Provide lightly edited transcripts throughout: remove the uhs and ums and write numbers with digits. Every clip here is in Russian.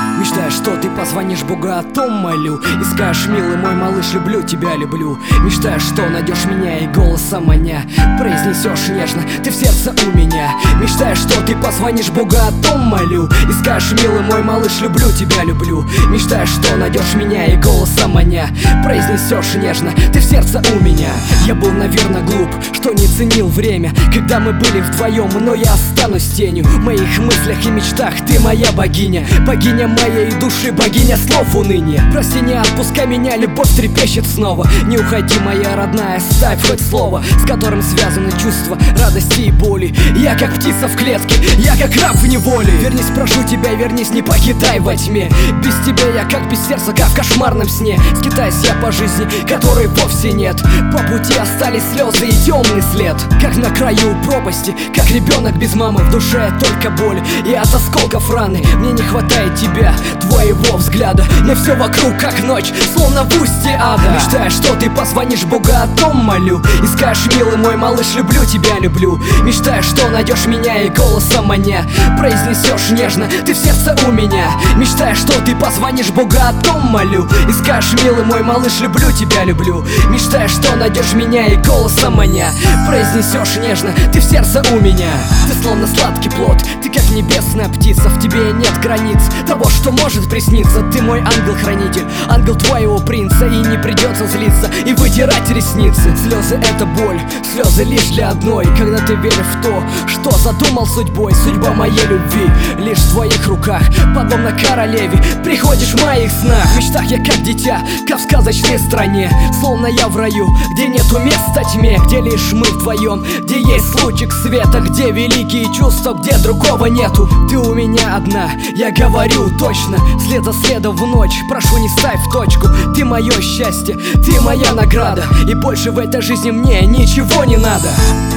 Мечтаешь, что ты позвонишь Богу, о том молю, и скажешь: милый мой малыш, люблю тебя, люблю. Мечтаешь, что найдешь меня и голосом маня произнесешь нежно: ты в сердце у меня. Мечтаешь, что ты позвонишь Богу, о том молю, и скажешь: милый мой малыш, люблю тебя, люблю. Мечтаешь, что найдешь меня и голосом маня произнесешь нежно: ты в сердце у меня. Я был, наверное, глуп, что не ценил время, когда мы были вдвоем, но я останусь тенью. В моих мыслях и мечтах ты моя богиня, богиня моей души, богиня слов уныния. Прости, не отпускай меня, любовь трепещет снова. Не уходи, моя родная, ставь хоть слово, с которым связаны чувства радости и боли. Я как птица в клетке, я как раб в неволе. Вернись, прошу тебя, вернись, не покидай во тьме. Без тебя я как без сердца, как в кошмарном сне. Скитаюсь я по жизни, которой вовсе нет. По пути остались слезы и темный след. Как на краю пропасти, как ребенок без мамы. В душе только боль и от осколков раны. Мне не хватает тебя, твоего взгляда, но все вокруг как ночь, словно в устье ада. Мечтаешь, что ты позвонишь Богу, о том молю, и скажешь: милый мой малыш, люблю тебя, люблю. Мечтаешь, что найдешь меня и голосом маня произнесешь нежно: ты в сердце у меня. Мечтаешь, что ты позвонишь Богу, о том молю, и скажешь: милый мой малыш, люблю тебя, люблю. Мечтаешь, что найдешь меня и голосом маня произнесешь нежно: ты в сердце у меня. Ты словно сладкий плод, ты как небесная птица, в тебе нет границ того, что может присниться. Ты мой ангел-хранитель, ангел твоего принца, и не придется злиться и вытирать ресницы. Слезы — это боль, слезы лишь для одной, когда ты веришь в то, что задумал судьбой. Судьба моей любви лишь в твоих руках, подобно королеве приходишь в моих снах. В мечтах я как дитя, как в сказочной стране, словно я в раю, где нету места тьме, где лишь мы вдвоем, где есть лучик света, где великие чувства, где другого нету. Ты у меня одна, я говорю точно, след за следом в ночь, прошу, не ставь точку. Ты мое счастье, ты моя награда, и больше в этой жизни мне ничего не надо.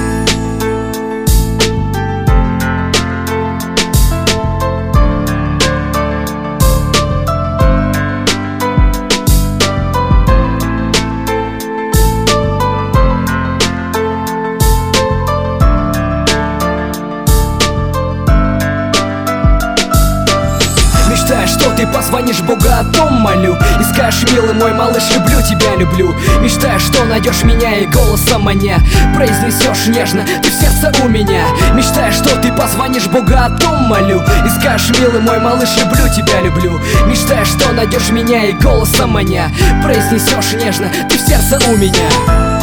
Мечтаешь, что ты позвонишь Богу, о том молю, и скажешь: милый мой малыш, люблю тебя, люблю. Мечтаешь, что найдешь меня и голосом маня произнесешь нежно: ты в сердце у меня. Мечтаешь, что ты позвонишь Богу, о том молю, и скажешь: милый мой малыш, люблю тебя, люблю. Мечтаешь, что найдешь меня и голосом маня произнесешь нежно: ты в сердце у меня.